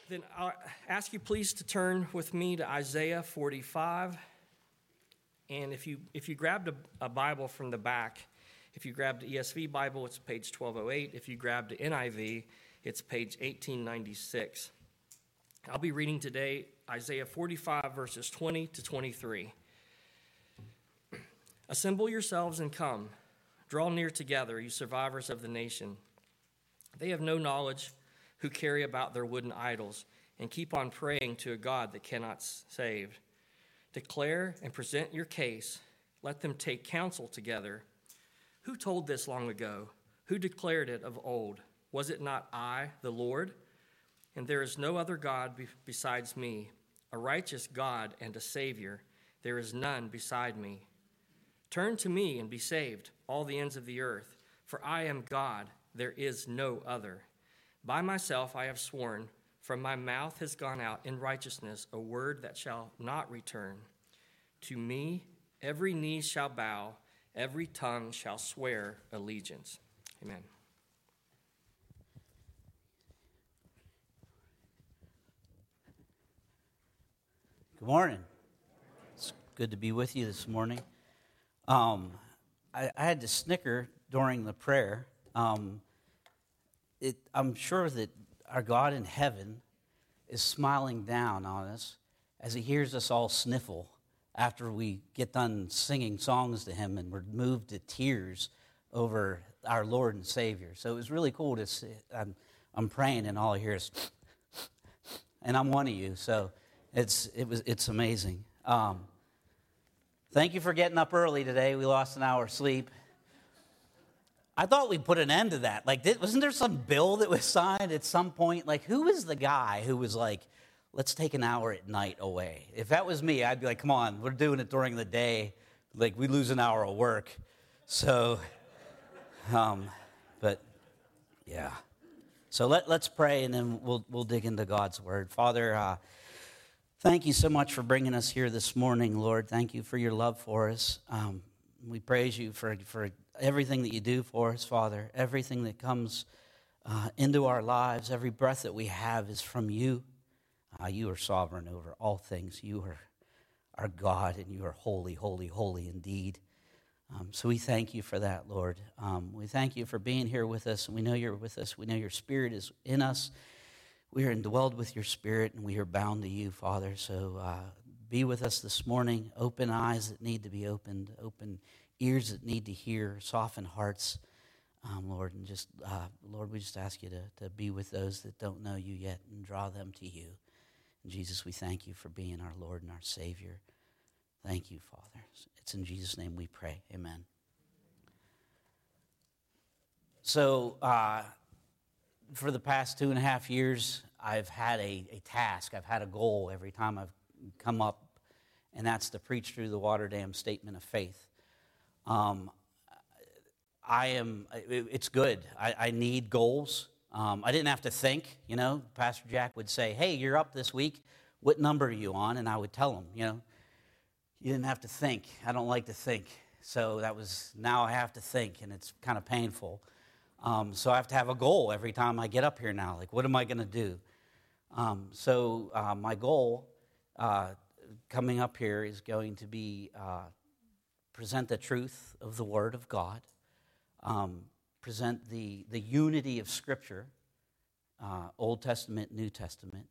Then I'll ask you please to turn with me to Isaiah 45. And if you grabbed a Bible from the back, if you grabbed the ESV Bible, it's page 1208. If you grabbed the NIV, it's page 1896. I'll be reading today Isaiah 45, verses 20 to 23. Assemble yourselves and come. Draw near together, you survivors of the nation. They have no knowledge who carry about their wooden idols and keep on praying to a God that cannot save. Declare and present your case. Let them take counsel together. Who told this long ago? Who declared it of old? Was it not I, the Lord? And there is no other God besides me, a righteous God and a Savior. There is none beside me. Turn to me and be saved, all the ends of the earth, for I am God, there is no other. By myself I have sworn, from my mouth has gone out in righteousness a word that shall not return. To me every knee shall bow, every tongue shall swear allegiance. Amen. Good morning. It's good to be with you this morning. I had to snicker during the prayer. I'm sure that our God in heaven is smiling down on us as he hears us all sniffle after we get done singing songs to him and we're moved to tears over our Lord and Savior. So it was really cool to see. I'm praying and all I hear is, and I'm one of you. So it's amazing. Thank you for getting up early today. We lost an hour's sleep. I thought we'd put an end to that. Wasn't there some bill that was signed at some point? Who was the guy who was like, let's take an hour at night away? If that was me, I'd be like, come on, we're doing it during the day. We lose an hour of work. So, but yeah. So let's pray, and then we'll dig into God's word. Father, thank you so much for bringing us here this morning, Lord. Thank you for your love for us. We praise you for everything that you do for us, Father. Everything that comes into our lives, every breath that we have is from you. You are sovereign over all things. You are our God, and you are holy, holy, holy indeed. So we thank you for that, Lord. We thank you for being here with us, and we know you're with us. We know your Spirit is in us. We are indwelled with your Spirit, and we are bound to you, Father. So be with us this morning. Open eyes that need to be opened, open ears that need to hear, soften hearts, Lord. And just, Lord, we just ask you to be with those that don't know you yet and draw them to you. And Jesus, we thank you for being our Lord and our Savior. Thank you, Father. It's in Jesus' name we pray. Amen. So, for the past 2.5 years, I've had a task. I've had a goal every time I've come up, and that's to preach through the Waterdam Statement of Faith. It's good. I need goals. I didn't have to think, Pastor Jack would say, hey, you're up this week. What number are you on? And I would tell him, you didn't have to think. I don't like to think. So now I have to think, and it's kind of painful. So I have to have a goal every time I get up here now. What am I going to do? So my goal coming up here is going to be present the truth of the Word of God, present the unity of Scripture, Old Testament, New Testament,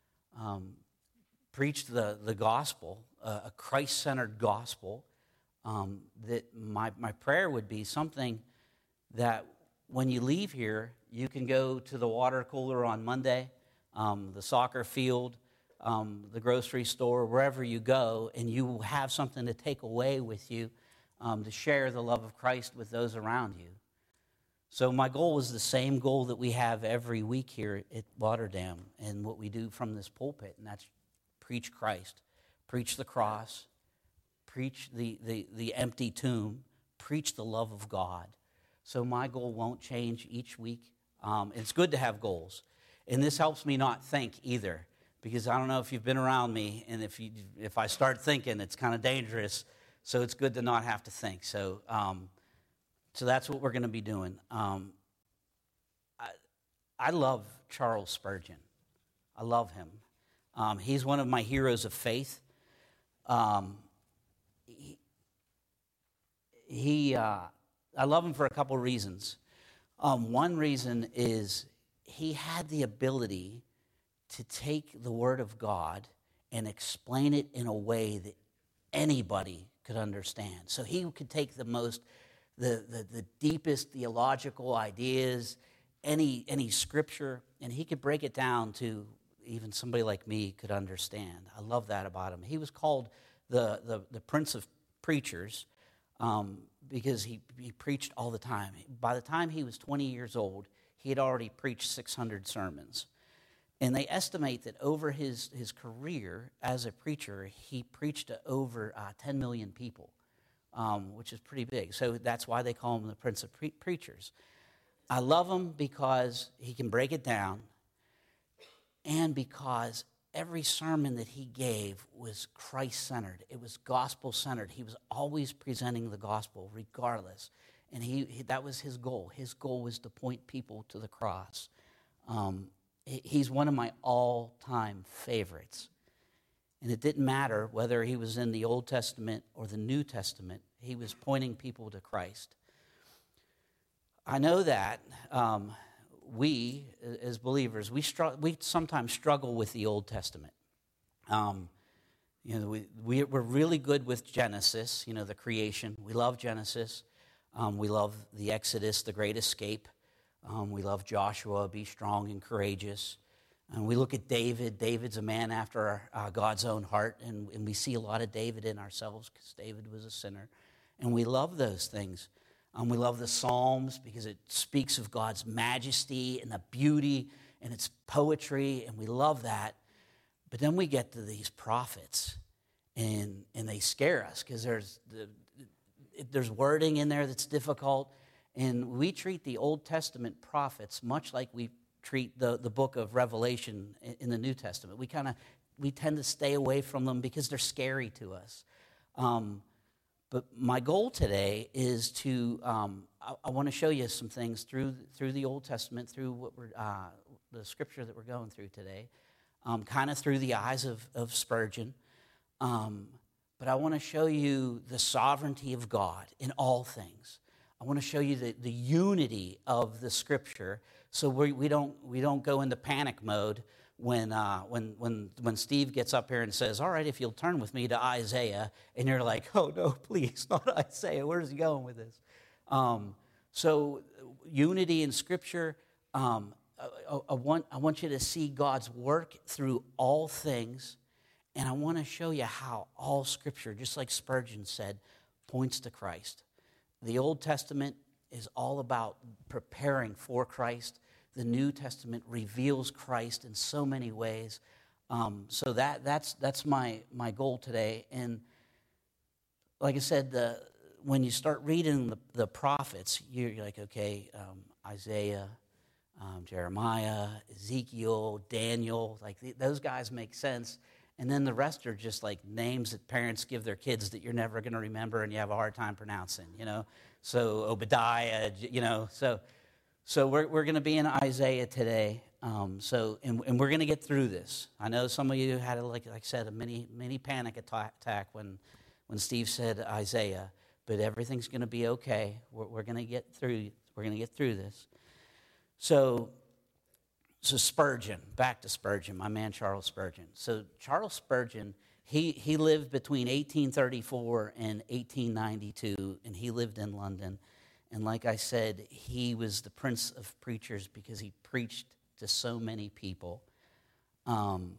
preach the gospel, a Christ-centered gospel, that my prayer would be something that when you leave here, you can go to the water cooler on Monday, the soccer field, the grocery store, wherever you go, and you will have something to take away with you to share the love of Christ with those around you. So my goal is the same goal that we have every week here at Waterdam and what we do from this pulpit, and that's preach Christ, preach the cross, preach the empty tomb, preach the love of God. So my goal won't change each week. It's good to have goals. And this helps me not think either, because I don't know if you've been around me, and if I start thinking, it's kind of dangerous. So it's good to not have to think. So that's what we're going to be doing. I love Charles Spurgeon. I love him. He's one of my heroes of faith. I love him for a couple reasons. One reason is he had the ability to take the Word of God and explain it in a way that anybody could understand. So he could take the deepest theological ideas, any scripture, and he could break it down to even somebody like me could understand. I love that about him. He was called the Prince of Preachers because he preached all the time. By the time he was 20 years old, he had already preached 600 sermons. And they estimate that over his career as a preacher, he preached to over 10 million people, which is pretty big. So that's why they call him the Prince of Preachers. I love him because he can break it down, and because every sermon that he gave was Christ-centered. It was gospel-centered. He was always presenting the gospel regardless. And that was his goal. His goal was to point people to the cross. He's one of my all-time favorites. And it didn't matter whether he was in the Old Testament or the New Testament. He was pointing people to Christ. I know that we, as believers, we sometimes struggle with the Old Testament. We're really good with Genesis, the creation. We love Genesis. We love the Exodus, the great escape. We love Joshua, be strong and courageous. And we look at David. David's a man after God's own heart, and we see a lot of David in ourselves because David was a sinner. And we love those things. We love the Psalms because it speaks of God's majesty and the beauty and its poetry, and we love that. But then we get to these prophets, and they scare us because there's wording in there that's difficult. And we treat the Old Testament prophets much like we treat the book of Revelation in the New Testament. We tend to stay away from them because they're scary to us. But my goal today is to I want to show you some things through the Old Testament, through what the scripture that we're going through today, kind of through the eyes of Spurgeon. But I want to show you the sovereignty of God in all things. I want to show you the unity of the Scripture, so we don't go into panic mode when Steve gets up here and says, "All right, if you'll turn with me to Isaiah," and you're like, "Oh no, please, not Isaiah. Where's he going with this?" So unity in Scripture. I want you to see God's work through all things, and I want to show you how all Scripture, just like Spurgeon said, points to Christ. The Old Testament is all about preparing for Christ. The New Testament reveals Christ in so many ways. So that's my goal today. And like I said, when you start reading the prophets, you're like, okay, Isaiah, Jeremiah, Ezekiel, Daniel, like those guys make sense. And then the rest are just like names that parents give their kids that you're never going to remember and you have a hard time pronouncing, So Obadiah, So we're going to be in Isaiah today. And we're going to get through this. I know some of you had, like I said, a mini panic attack when Steve said Isaiah, but everything's going to be okay. We're going to get through. We're going to get through this. So Spurgeon, back to Spurgeon, my man Charles Spurgeon. So Charles Spurgeon, he lived between 1834 and 1892, and he lived in London. And like I said, he was the Prince of Preachers because he preached to so many people. On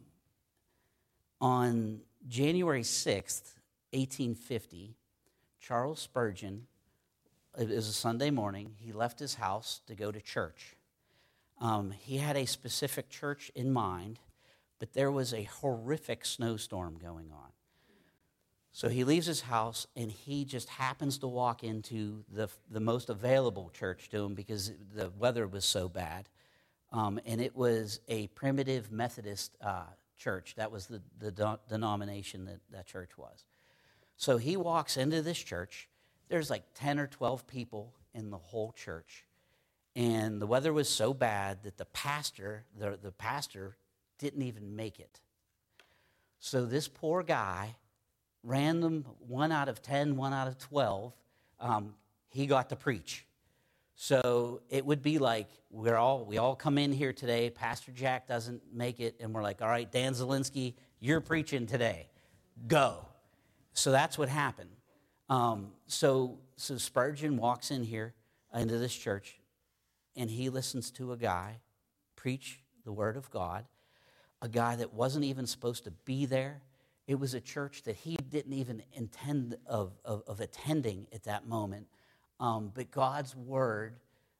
January 6th, 1850, Charles Spurgeon, it was a Sunday morning, he left his house to go to church. He had a specific church in mind, but there was a horrific snowstorm going on. So he leaves his house, and he just happens to walk into the most available church to him because the weather was so bad. And it was a primitive Methodist church. That was the denomination that church was. So he walks into this church. There's like 10 or 12 people in the whole church. And the weather was so bad that the pastor didn't even make it. So this poor guy, random 1 out of 10, 1 out of 12, he got to preach. So it would be like we all come in here today, Pastor Jack doesn't make it, and we're like, all right, Dan Zielinski, you're preaching today. Go. So that's what happened. So Spurgeon walks in here into this church, and he listens to a guy preach the word of God, a guy that wasn't even supposed to be there. It was a church that he didn't even intend of attending at that moment. But God's word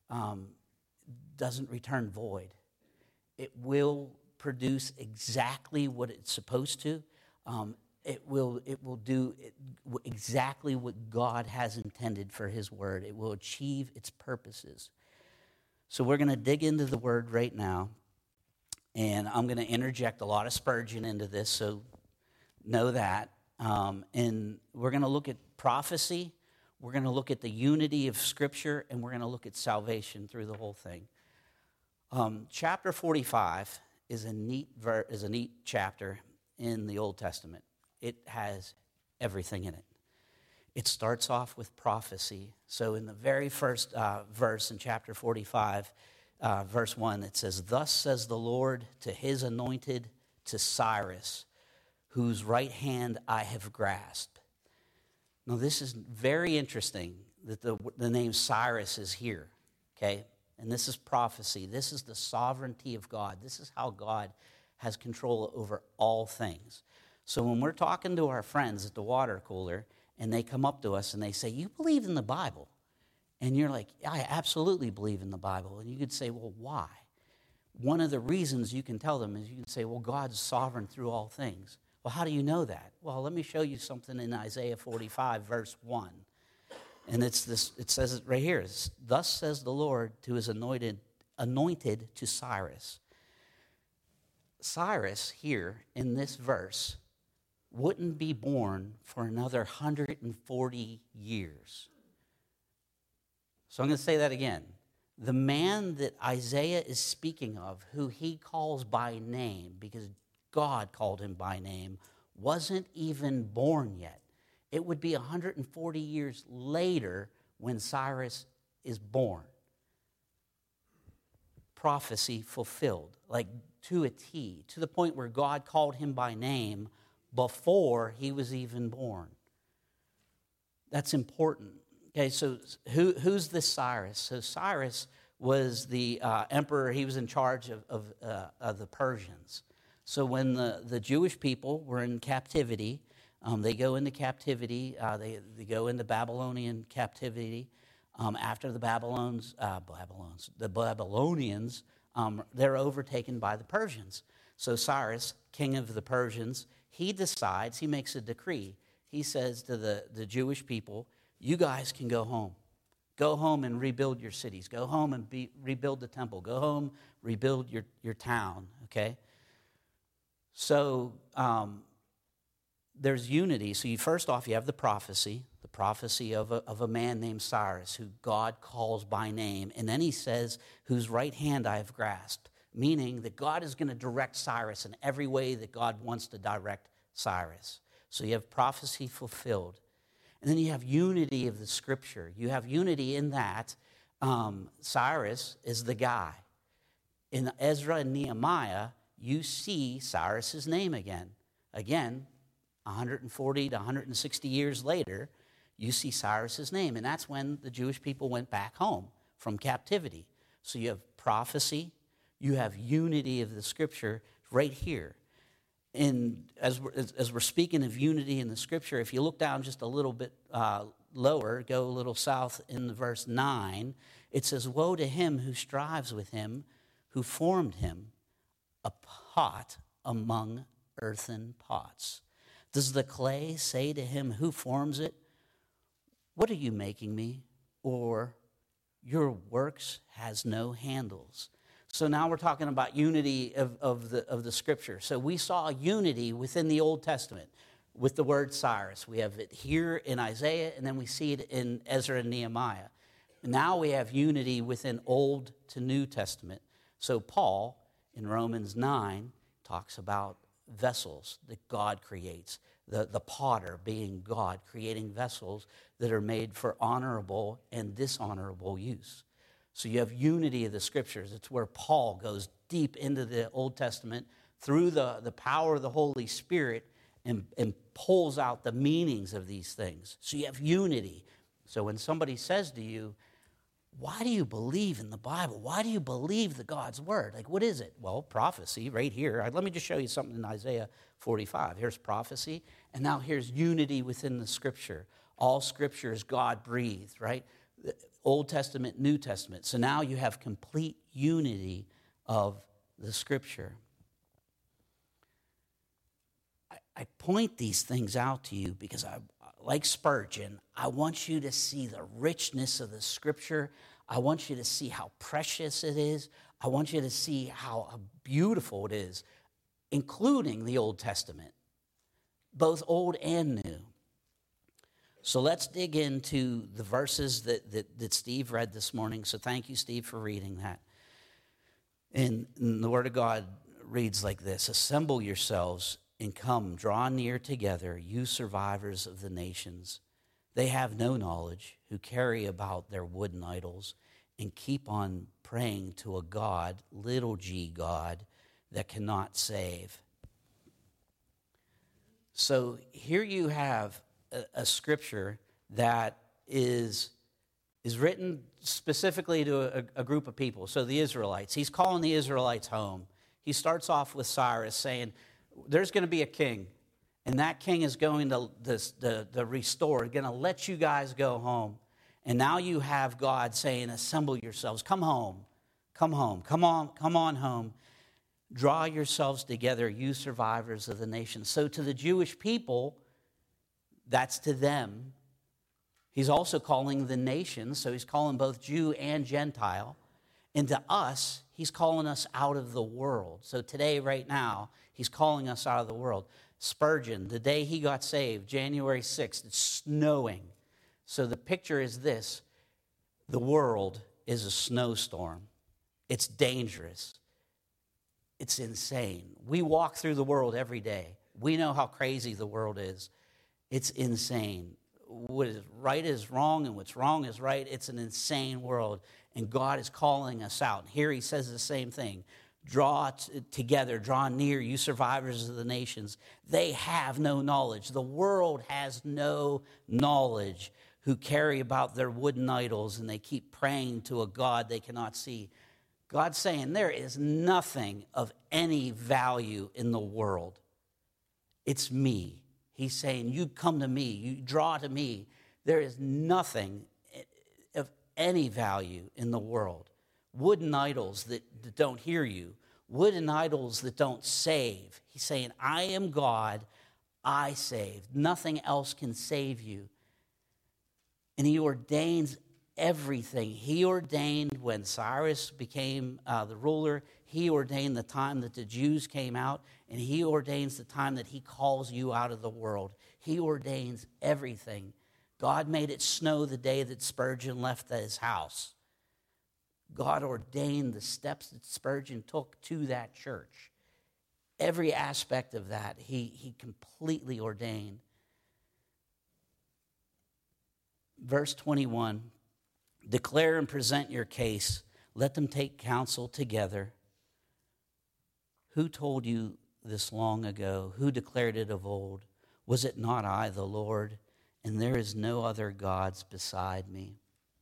doesn't return void. It will produce exactly what it's supposed to. It will do exactly what God has intended for his word. It will achieve its purposes. So we're going to dig into the word right now. And I'm going to interject a lot of Spurgeon into this, so know that. And we're going to look at prophecy. We're going to look at the unity of Scripture, and we're going to look at salvation through the whole thing. Chapter 45 is a neat chapter in the Old Testament. It has everything in it. It starts off with prophecy. So in the very first verse in chapter 45, verse 1, it says, "Thus says the Lord to his anointed, to Cyrus, whose right hand I have grasped." Now, this is very interesting that the name Cyrus is here, okay? And this is prophecy. This is the sovereignty of God. This is how God has control over all things. So when we're talking to our friends at the water cooler, and they come up to us and they say, "You believe in the Bible?" And you're like, "I absolutely believe in the Bible." And you could say, "Well, why?" One of the reasons you can tell them is you can say, "Well, God's sovereign through all things." Well, how do you know that? Well, let me show you something in Isaiah 45, verse 1. And it's this. It says it right here. "Thus says the Lord to his anointed to Cyrus." Cyrus here in this verse wouldn't be born for another 140 years. So I'm going to say that again. The man that Isaiah is speaking of, who he calls by name, because God called him by name, wasn't even born yet. It would be 140 years later when Cyrus is born. Prophecy fulfilled, like to a T, to the point where God called him by name before he was even born. That's important. Okay, so who's this Cyrus? So Cyrus was the emperor. He was in charge of the Persians. So when the Jewish people were in captivity, they go into captivity. They go into Babylonian captivity. After the Babylonians, they're overtaken by the Persians. So Cyrus, king of the Persians, he makes a decree. He says to the Jewish people, "You guys can go home. Go home and rebuild your cities. Go home and rebuild the temple. Go home, rebuild your town," okay? So there's unity. So first off, you have the prophecy of a man named Cyrus, who God calls by name. And then he says, "Whose right hand I have grasped," meaning that God is going to direct Cyrus in every way that God wants to direct Cyrus. So you have prophecy fulfilled. And then you have unity of the Scripture. You have unity in that Cyrus is the guy. In Ezra and Nehemiah, you see Cyrus's name again. Again, 140 to 160 years later, you see Cyrus's name. And that's when the Jewish people went back home from captivity. So you have prophecy. You have unity of the Scripture right here. And as we're speaking of unity in the Scripture, if you look down just a little bit lower, go a little south in verse 9, it says, "Woe to him who strives with him, who formed him, a pot among earthen pots. Does the clay say to him who forms it, 'What are you making me?' Or, 'Your works has no handles.'" So now we're talking about unity of the Scripture. So we saw unity within the Old Testament with the word Cyrus. We have it here in Isaiah, and then we see it in Ezra and Nehemiah. Now we have unity within Old to New Testament. So Paul, in Romans 9, talks about vessels that God creates, the potter being God, creating vessels that are made for honorable and dishonorable use. So you have unity of the Scriptures. It's where Paul goes deep into the Old Testament through the power of the Holy Spirit and pulls out the meanings of these things. So you have unity. So when somebody says to you, why do you believe in the Bible? Why do you believe the God's Word? Like, what is it? Well, prophecy right here. Let me just show you something in Isaiah 45. Here's prophecy, and now here's unity within the Scripture. All Scripture is God-breathed, right? Old Testament, New Testament. So now you have complete unity of the Scripture. I point these things out to you because like Spurgeon, I want you to see the richness of the Scripture. I want you to see how precious it is. I want you to see how beautiful it is, including the Old Testament, both old and new. So let's dig into the verses that Steve read this morning. So thank you, Steve, for reading that. And the Word of God reads like this: assemble yourselves and come, draw near together, you survivors of the nations. They have no knowledge, who carry about their wooden idols and keep on praying to a God, little g God, that cannot save. So here you have a scripture that is written specifically to a group of people. So the Israelites, he's calling the Israelites home. He starts off with Cyrus saying, there's going to be a king, and that king is going to restore, going to let you guys go home. And now you have God saying, assemble yourselves, come home, come on home. Draw yourselves together, you survivors of the nation. So to the Jewish people, that's to them. He's also calling the nations, so he's calling both Jew and Gentile. And to us, he's calling us out of the world. So today, right now, he's calling us out of the world. Spurgeon, the day he got saved, January 6th, it's snowing. So the picture is this: the world is a snowstorm. It's dangerous. It's insane. We walk through the world every day. We know how crazy the world is. It's insane. What is right is wrong, and what's wrong is right. It's an insane world, and God is calling us out. And here he says the same thing. Draw together, draw near, you survivors of the nations. They have no knowledge. The world has no knowledge, who carry about their wooden idols, and they keep praying to a God they cannot see. God's saying there is nothing of any value in the world. It's me. He's saying, you come to me, you draw to me. There is nothing of any value in the world. Wooden idols that don't hear you. Wooden idols that don't save. He's saying, I am God, I save. Nothing else can save you. And he ordains everything. He ordained when Cyrus became the ruler. He ordained the time that the Jews came out, and he ordains the time that he calls you out of the world. He ordains everything. God made it snow the day that Spurgeon left his house. God ordained the steps that Spurgeon took to that church. Every aspect of that, he completely ordained. Verse 21, declare and present your case. Let them take counsel together. Who told you this long ago? Who declared it of old? Was it not I, the Lord? And there is no other gods beside me.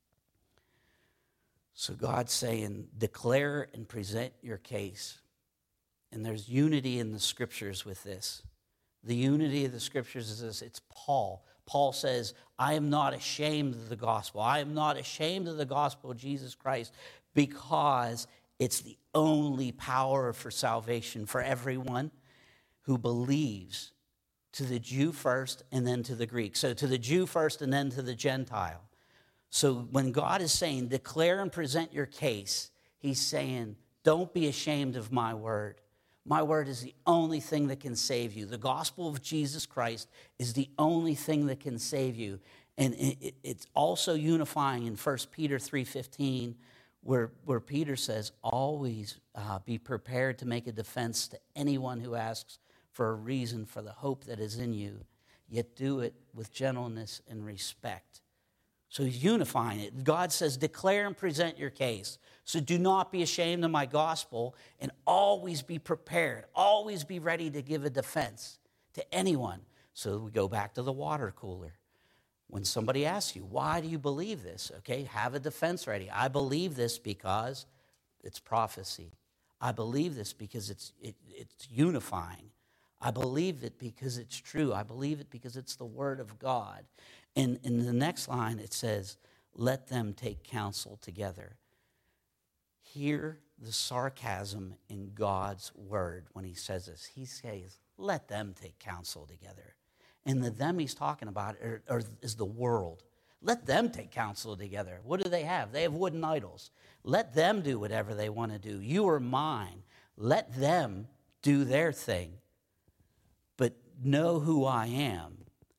So God's saying, declare and present your case. And there's unity in the scriptures with this. The unity of the scriptures is this. It's Paul. Paul says, I am not ashamed of the gospel. I am not ashamed of the gospel of Jesus Christ, because it's the only power for salvation for everyone who believes, to the Jew first and then to the Greek. So to the Jew first and then to the Gentile. So when God is saying, declare and present your case, he's saying, don't be ashamed of my word. My word is the only thing that can save you. The gospel of Jesus Christ is the only thing that can save you. And it's also unifying in 1 Peter 3:15, where Peter says, always be prepared to make a defense to anyone who asks for a reason for the hope that is in you, yet do it with gentleness and respect. So he's unifying it. God says, declare and present your case. So do not be ashamed of my gospel, and always be prepared. Always be ready to give a defense to anyone. So we go back to the water cooler. When somebody asks you, why do you believe this? Okay, have a defense ready. I believe this because it's prophecy. I believe this because it's unifying. I believe it because it's true. I believe it because it's the word of God. And in the next line, it says, let them take counsel together. Hear the sarcasm in God's word when he says this. He says, let them take counsel together. And the them he's talking about is the world. Let them take counsel together. What do they have? They have wooden idols. Let them do whatever they want to do. You are mine. Let them do their thing. But know who I am.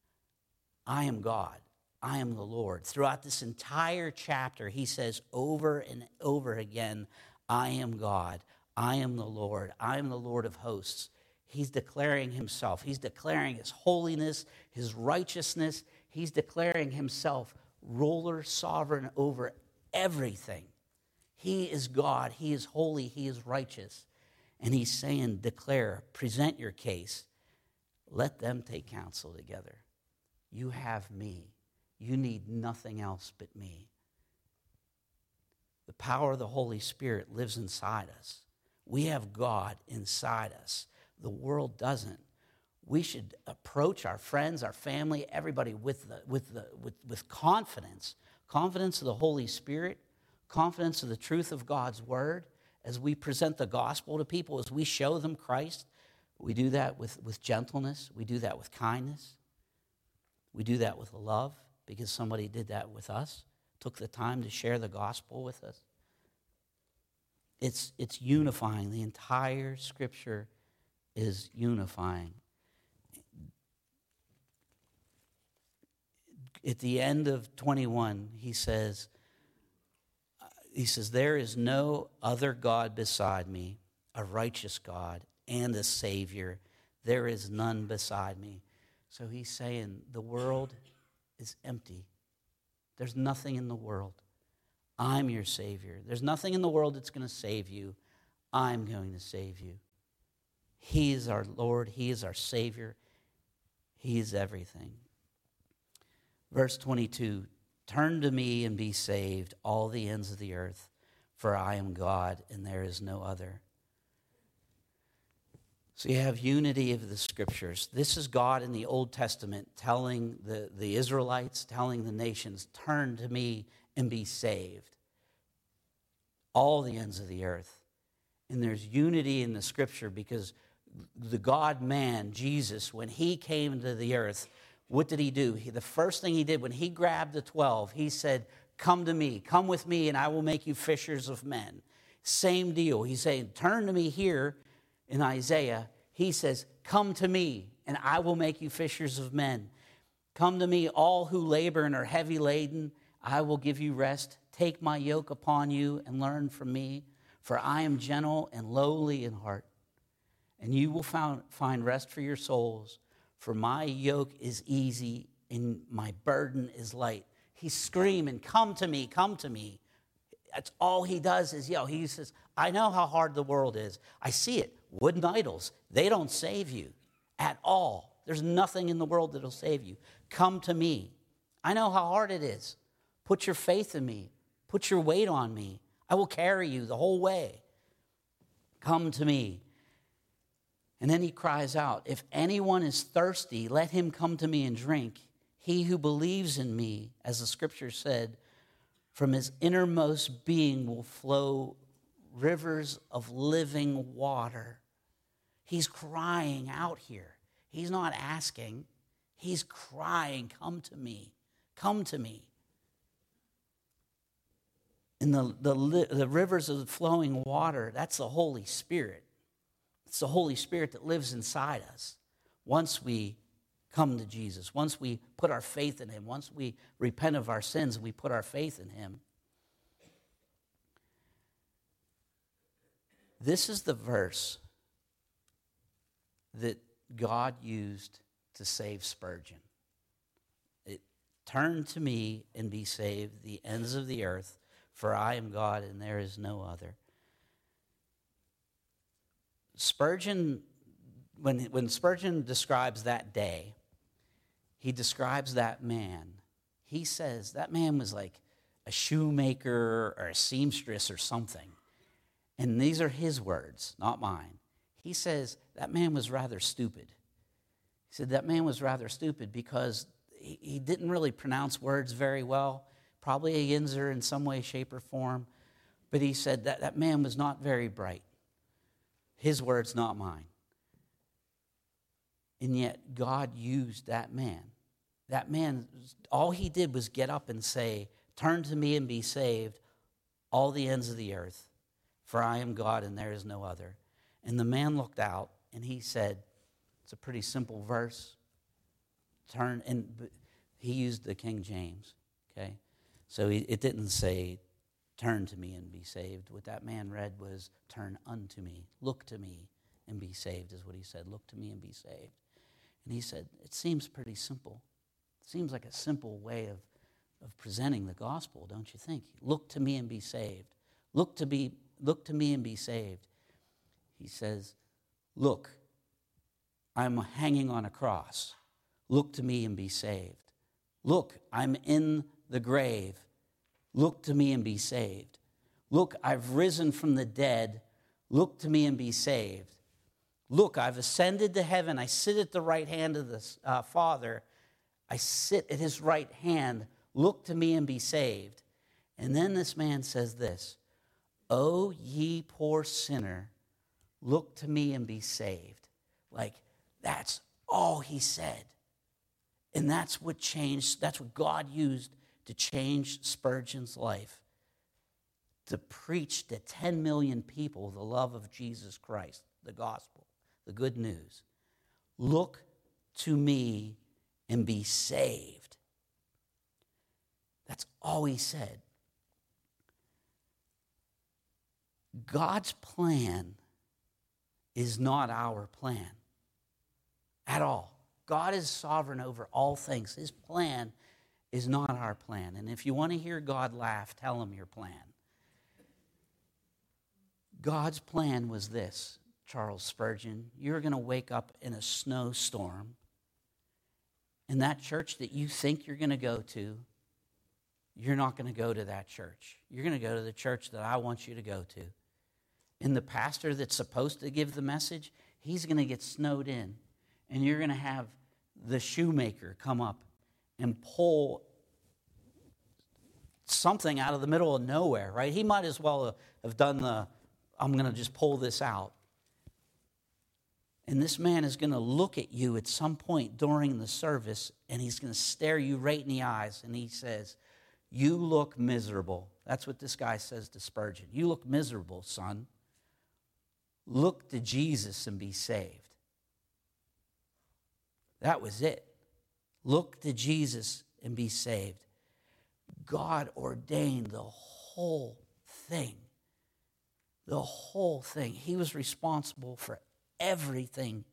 I am God. I am the Lord. Throughout this entire chapter, he says over and over again, I am God. I am the Lord. I am the Lord of hosts. He's declaring himself. He's declaring his holiness, his righteousness. He's declaring himself ruler, sovereign over everything. He is God. He is holy. He is righteous. And he's saying, declare, present your case. Let them take counsel together. You have me. You need nothing else but me. The power of the Holy Spirit lives inside us. We have God inside us. The world doesn't. We should approach our friends, our family, everybody with confidence. Confidence of the Holy Spirit, confidence of the truth of God's word. As we present the gospel to people, as we show them Christ, we do that with gentleness. We do that with kindness. We do that with love because somebody did that with us, took the time to share the gospel with us. It's unifying. The entire Scripture is unifying. At the end of 21, he says, there is no other God beside me, a righteous God and a Savior. There is none beside me. So he's saying the world is empty. There's nothing in the world. I'm your Savior. There's nothing in the world that's going to save you. I'm going to save you. He is our Lord. He is our Savior. He is everything. Verse 22, turn to me and be saved, all the ends of the earth, for I am God and there is no other. So you have unity of the Scriptures. This is God in the Old Testament telling the Israelites, telling the nations, turn to me and be saved, all the ends of the earth. And there's unity in the Scripture because the God-man, Jesus, when he came to the earth, what did he do? The first thing he did when he grabbed the 12, he said, come to me, come with me, and I will make you fishers of men. Same deal. He's saying, turn to me here in Isaiah. He says, come to me, and I will make you fishers of men. Come to me, all who labor and are heavy laden, I will give you rest. Take my yoke upon you and learn from me, for I am gentle and lowly in heart, and you will find rest for your souls. For my yoke is easy and my burden is light. He's screaming, come to me, come to me. That's all he does is yell. He says, I know how hard the world is. I see it. Wooden idols, they don't save you at all. There's nothing in the world that'll save you. Come to me. I know how hard it is. Put your faith in me. Put your weight on me. I will carry you the whole way. Come to me. And then he cries out, if anyone is thirsty, let him come to me and drink. He who believes in me, as the Scripture said, from his innermost being will flow rivers of living water. He's crying out here. He's not asking. He's crying, come to me. Come to me. And the rivers of flowing water, that's the Holy Spirit. It's the Holy Spirit that lives inside us once we come to Jesus, once we put our faith in him, once we repent of our sins and we put our faith in him. This is the verse that God used to save Spurgeon. Turn to me and be saved, the ends of the earth, for I am God and there is no other. Spurgeon, when Spurgeon describes that day, he describes that man. He says that man was like a shoemaker or a seamstress or something. And these are his words, not mine. He says that man was rather stupid. He said that man was rather stupid because he didn't really pronounce words very well, probably a Yinzer in some way, shape, or form. But he said that man was not very bright. His words, not mine. And yet God used that man. That man, all he did was get up and say, turn to me and be saved, all the ends of the earth, for I am God and there is no other. And the man looked out and he said, it's a pretty simple verse. Turn, and he used the King James, okay? So it didn't say, turn to me and be saved. What that man read was, turn unto me, look to me and be saved, is what he said. Look to me and be saved. And he said, it seems pretty simple. It seems like a simple way of presenting the gospel, don't you think? Look to me and be saved. Look to me and be saved. He says, look, I'm hanging on a cross. Look to me and be saved. Look, I'm in the grave. Look to me and be saved. Look, I've risen from the dead. Look to me and be saved. Look, I've ascended to heaven. I sit at the right hand of the Father. I sit at his right hand. Look to me and be saved. And then this man says this, O ye poor sinner, look to me and be saved. Like, that's all he said. And that's what changed, that's what God used to change Spurgeon's life. To preach to 10 million people the love of Jesus Christ, the gospel, the good news. Look to me and be saved. That's all he said. God's plan is not our plan at all. God is sovereign over all things. His plan is not our plan. And if you want to hear God laugh, tell him your plan. God's plan was this, Charles Spurgeon. You're going to wake up in a snowstorm, and that church that you think you're going to go to, you're not going to go to that church. You're going to go to the church that I want you to go to. And the pastor that's supposed to give the message, he's going to get snowed in. And you're going to have the shoemaker come up and pull something out of the middle of nowhere, right? He might as well have done I'm going to just pull this out. And this man is going to look at you at some point during the service, and he's going to stare you right in the eyes, and he says, you look miserable. That's what this guy says to Spurgeon. You look miserable, son. Look to Jesus and be saved. That was it. Look to Jesus and be saved. God ordained the whole thing. The whole thing. He was responsible for everything.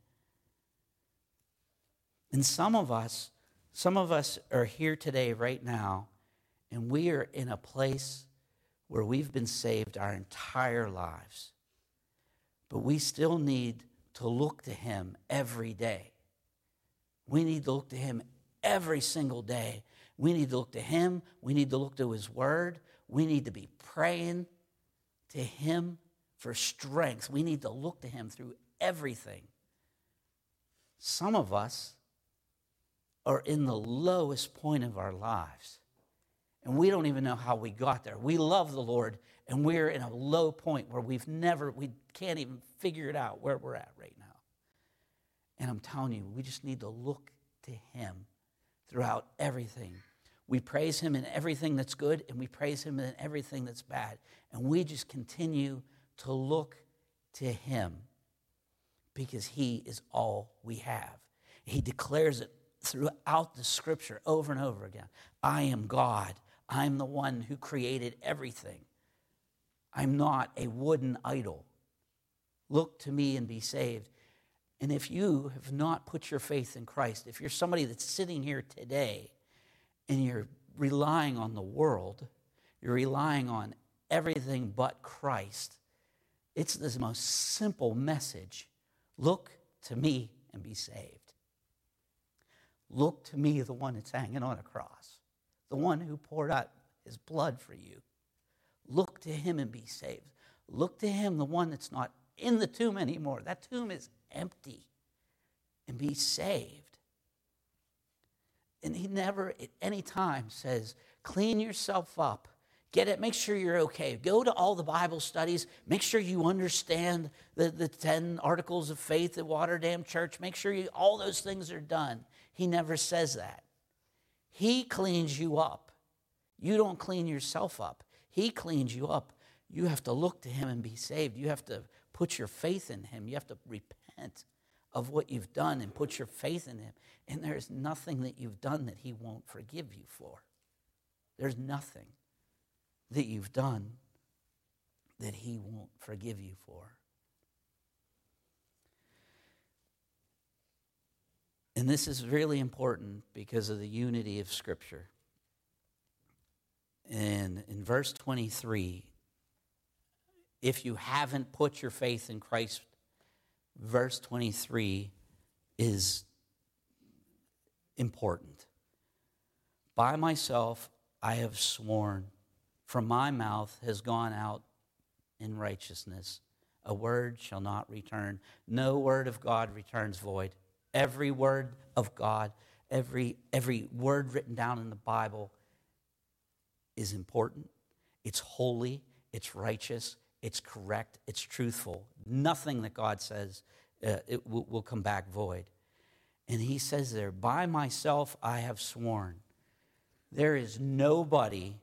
And some of us are here today right now, and we are in a place where we've been saved our entire lives. But we still need to look to him every day. We need to look to him every single day. We need to look to him. We need to look to his word. We need to be praying to him for strength. We need to look to him through everything. Some of us are in the lowest point of our lives, and we don't even know how we got there. We love the Lord, and we're in a low point where we can't even figure it out where we're at right now. And I'm telling you, we just need to look to him throughout everything. We praise him in everything that's good, and we praise him in everything that's bad. And we just continue to look to him because he is all we have. He declares it throughout the scripture over and over again. I am God. I'm the one who created everything. I'm not a wooden idol. Look to me and be saved. And if you have not put your faith in Christ, if you're somebody that's sitting here today and you're relying on the world, you're relying on everything but Christ, it's the most simple message. Look to me and be saved. Look to me, the one that's hanging on a cross, the one who poured out his blood for you. Look to him and be saved. Look to him, the one that's not in the tomb anymore. That tomb is empty. And be saved. And he never at any time says, clean yourself up. Get it, make sure you're okay. Go to all the Bible studies. Make sure you understand the 10 articles of faith at Waterdam Church. Make sure all those things are done. He never says that. He cleans you up. You don't clean yourself up. He cleans you up. You have to look to him and be saved. You have to put your faith in him. You have to repent of what you've done and put your faith in him. And there's nothing that you've done that he won't forgive you for. There's nothing that you've done that he won't forgive you for. And this is really important because of the unity of Scripture. And in verse 23, if you haven't put your faith in Christ, verse 23 is important. By myself I have sworn, from my mouth has gone out in righteousness. A word shall not return. No word of God returns void. Every word of God, every word written down in the Bible is important. It's holy, it's righteous, it's correct, it's truthful. Nothing that God says it will come back void. And he says there, by myself I have sworn. There is nobody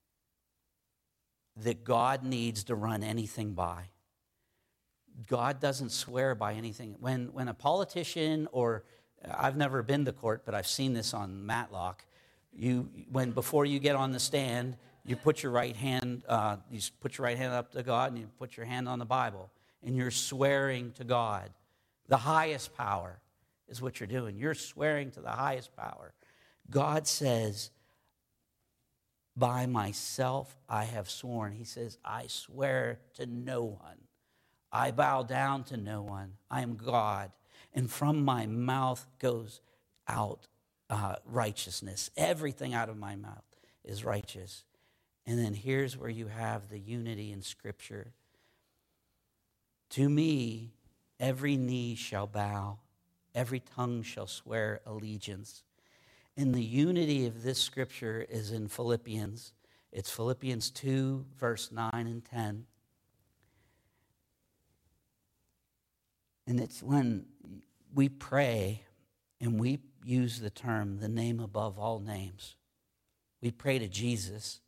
that God needs to run anything by. God doesn't swear by anything. When a politician, or I've never been to court, but I've seen this on Matlock, before you get on the stand, you put your right hand up to God, and you put your hand on the Bible, and you're swearing to God. The highest power is what you're doing. You're swearing to the highest power. God says, by myself I have sworn. He says, I swear to no one. I bow down to no one. I am God. And from my mouth goes out righteousness. Everything out of my mouth is righteous. And then here's where you have the unity in Scripture. To me, every knee shall bow, every tongue shall swear allegiance. And the unity of this Scripture is in Philippians. It's Philippians 2, verse 9 and 10. And it's when we pray and we use the term, the name above all names. We pray to Jesus.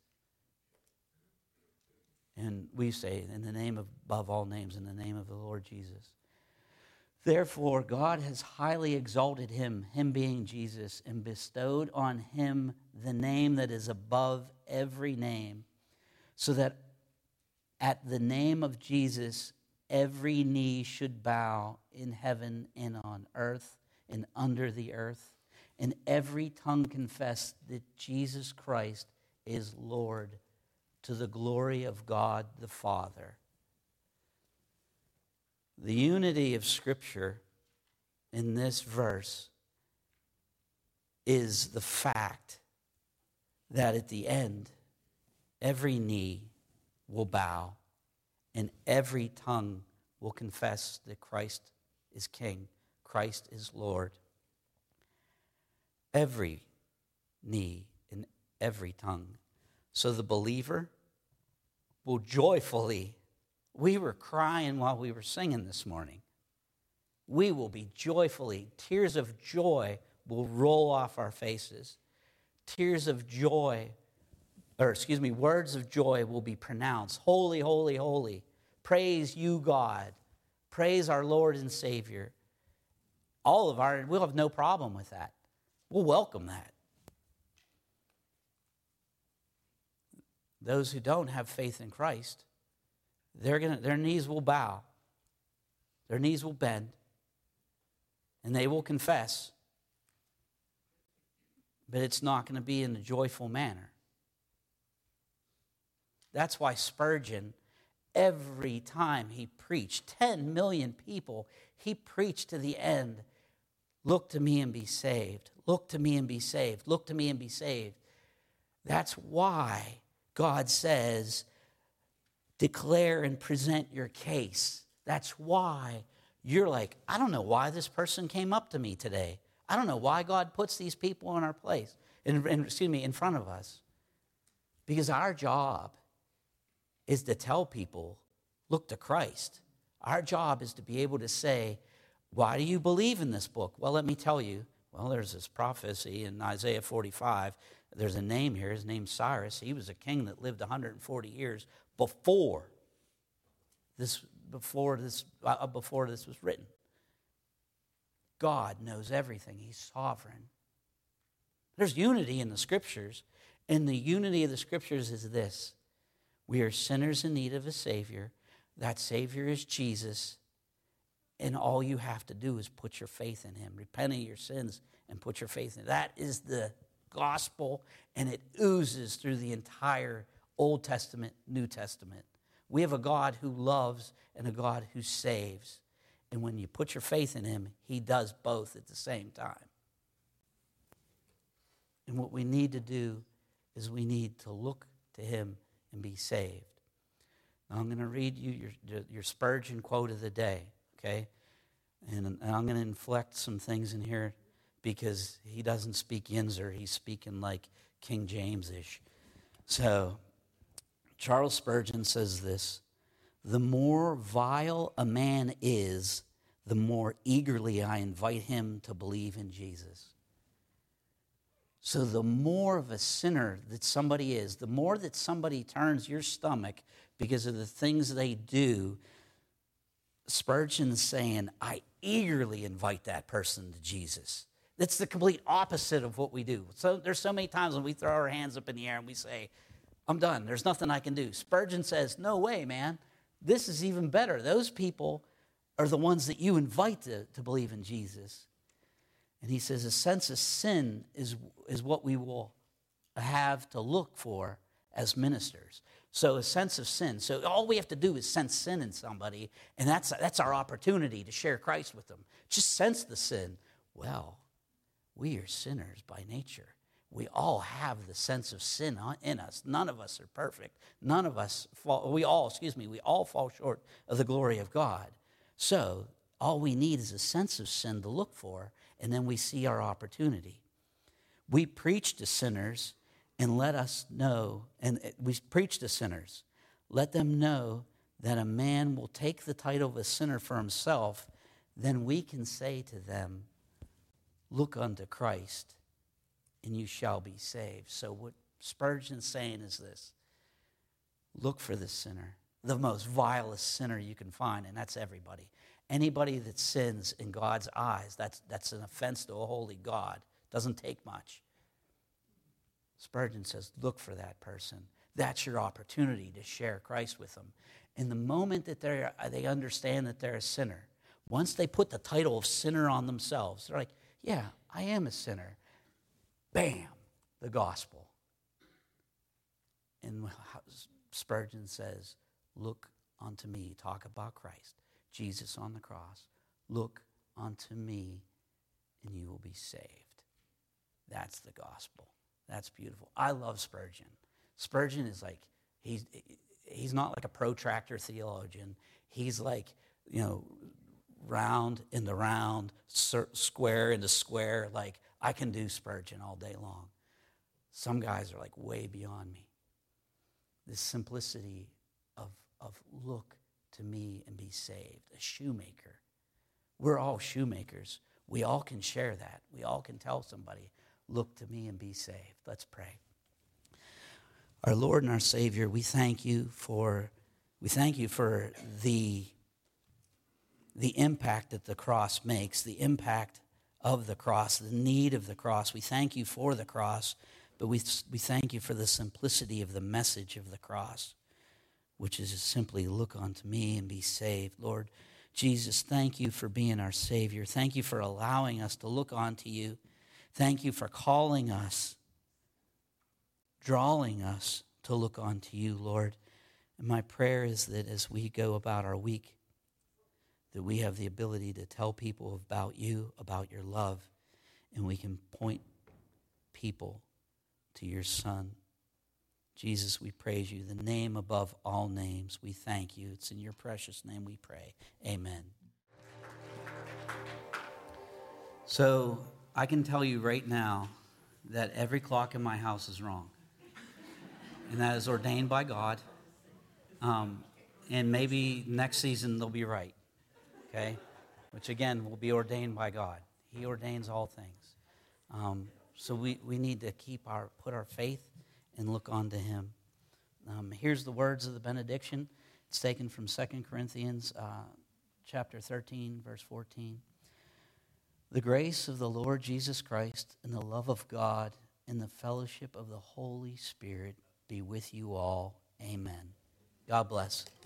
And we say, in the name above all names, in the name of the Lord Jesus. Therefore, God has highly exalted him being Jesus, and bestowed on him the name that is above every name, so that at the name of Jesus, every knee should bow in heaven and on earth and under the earth, and every tongue confess that Jesus Christ is Lord, to the glory of God the Father. The unity of Scripture in this verse is the fact that at the end, every knee will bow and every tongue will confess that Christ is King, Christ is Lord. Every knee and every tongue. So the believer will joyfully, we were crying while we were singing this morning. We will be joyfully, tears of joy will roll off our faces. Words of joy will be pronounced. Holy, holy, holy. Praise you, God. Praise our Lord and Savior. We'll have no problem with that. We'll welcome that. Those who don't have faith in Christ, their knees will bow. Their knees will bend, and they will confess, but it's not going to be in a joyful manner. That's why Spurgeon, every time he preached, 10 million people, he preached to the end, look to me and be saved. Look to me and be saved. Look to me and be saved. That's why God says, declare and present your case. That's why you're like, I don't know why this person came up to me today. I don't know why God puts these people in our place, in front of us. Because our job is to tell people, look to Christ. Our job is to be able to say, why do you believe in this book? Well, let me tell you. Well, there's this prophecy in Isaiah 45. There's a name here. His name's Cyrus. He was a king that lived 140 years before this was written. God knows everything. He's sovereign. There's unity in the Scriptures, and the unity of the Scriptures is this. We are sinners in need of a Savior. That Savior is Jesus, and all you have to do is put your faith in him. Repent of your sins and put your faith in him. That is the gospel, and it oozes through the entire Old Testament, New Testament. We have a God who loves and a God who saves. And when you put your faith in him, he does both at the same time. And what we need to do is we need to look to him and be saved. Now I'm going to read you your Spurgeon quote of the day, okay? And I'm going to inflect some things in here because he doesn't speak Yinzer. He's speaking like King James-ish. So Charles Spurgeon says this: the more vile a man is, the more eagerly I invite him to believe in Jesus. So the more of a sinner that somebody is, the more that somebody turns your stomach because of the things they do, Spurgeon's saying, I eagerly invite that person to Jesus. That's the complete opposite of what we do. So there's so many times when we throw our hands up in the air and we say, I'm done. There's nothing I can do. Spurgeon says, no way, man. This is even better. Those people are the ones that you invite to believe in Jesus. And he says a sense of sin is what we will have to look for as ministers. So a sense of sin. So all we have to do is sense sin in somebody, and that's our opportunity to share Christ with them. Just sense the sin. Well, we are sinners by nature. We all have the sense of sin in us. None of us are perfect. None of us we all fall short of the glory of God. So all we need is a sense of sin to look for, and then we see our opportunity. We preach to sinners and let them know that a man will take the title of a sinner for himself. Then we can say to them, look unto Christ, and you shall be saved. So what Spurgeon's saying is this: look for the sinner, the most vilest sinner you can find, and that's everybody. Anybody that sins in God's eyes, that's an offense to a holy God. Doesn't take much. Spurgeon says, look for that person. That's your opportunity to share Christ with them. In the moment that they understand that they're a sinner, once they put the title of sinner on themselves, they're like, yeah, I am a sinner. Bam, the gospel. And Spurgeon says, look unto me. Talk about Christ. Jesus on the cross. Look unto me, and you will be saved. That's the gospel. That's beautiful. I love Spurgeon. Spurgeon is like, he's not like a protractor theologian. He's like, round into round, square into square. Like, I can do Spurgeon all day long. Some guys are like way beyond me. This simplicity of look to me and be saved. A shoemaker. We're all shoemakers. We all can share that. We all can tell somebody, look to me and be saved. Let's pray. Our Lord and our Savior, we thank you for the impact that the cross makes, the impact of the cross, the need of the cross. We thank you for the cross, but we thank you for the simplicity of the message of the cross, which is simply look unto me and be saved. Lord, Jesus, thank you for being our Savior. Thank you for allowing us to look onto you. Thank you for calling us, drawing us to look onto you, Lord. And my prayer is that as we go about our week, that we have the ability to tell people about you, about your love, and we can point people to your Son. Jesus, we praise you, the name above all names. We thank you. It's in your precious name we pray. Amen. So I can tell you right now that every clock in my house is wrong. And that is ordained by God. And maybe next season they'll be right. Okay? Which again will be ordained by God. He ordains all things. So we need to put our faith and look unto him. Here's the words of the benediction. It's taken from 2 Corinthians chapter 13, verse 14. The grace of the Lord Jesus Christ and the love of God and the fellowship of the Holy Spirit be with you all. Amen. God bless.